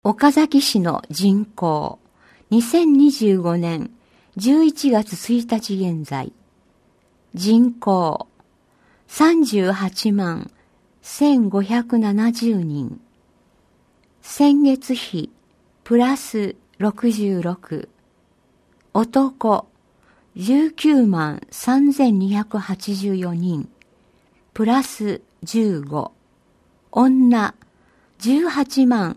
岡崎市の人口、2025年11月1日現在、人口38万1570人、先月比プラス66、男19万3284人、プラス15、女18万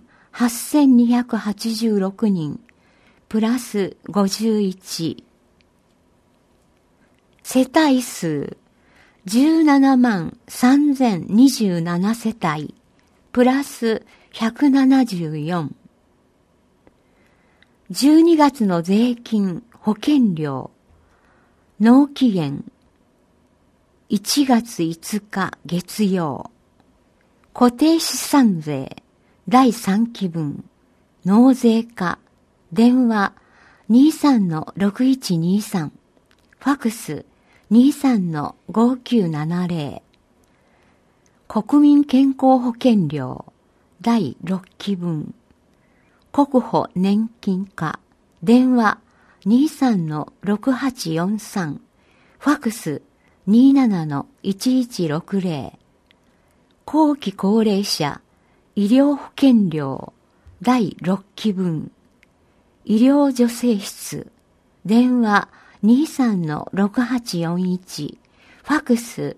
8286人、プラス51。世帯数、17万3027世帯、プラス174。12月の税金、保険料、納期限、1月5日月曜、固定資産税、第3期分、納税課、電話 23-6123、ファクス 23-5970、国民健康保険料、第6期分、国保年金課、電話 23-6843、ファクス 27-1160、後期高齢者、医療保険料第6期分、医療助成室、電話 23-6841、ファクス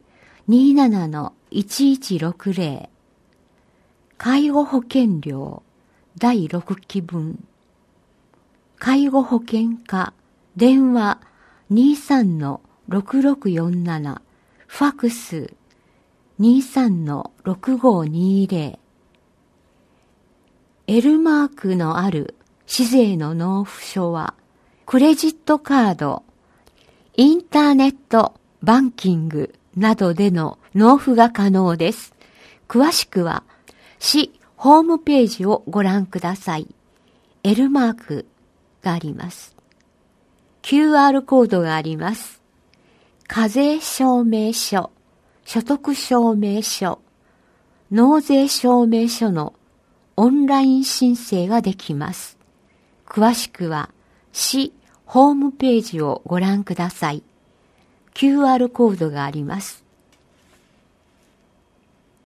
27-1160、介護保険料第6期分、介護保険課、電話 23-6647、ファクス 23-6520、L マークのある市税の納付書は、クレジットカード、インターネットバンキングなどでの納付が可能です。詳しくは、市ホームページをご覧ください。L マークがあります。QR コードがあります。課税証明書、所得証明書、納税証明書のオンライン申請ができます。詳しくは、市ホームページをご覧ください。QR コードがあります。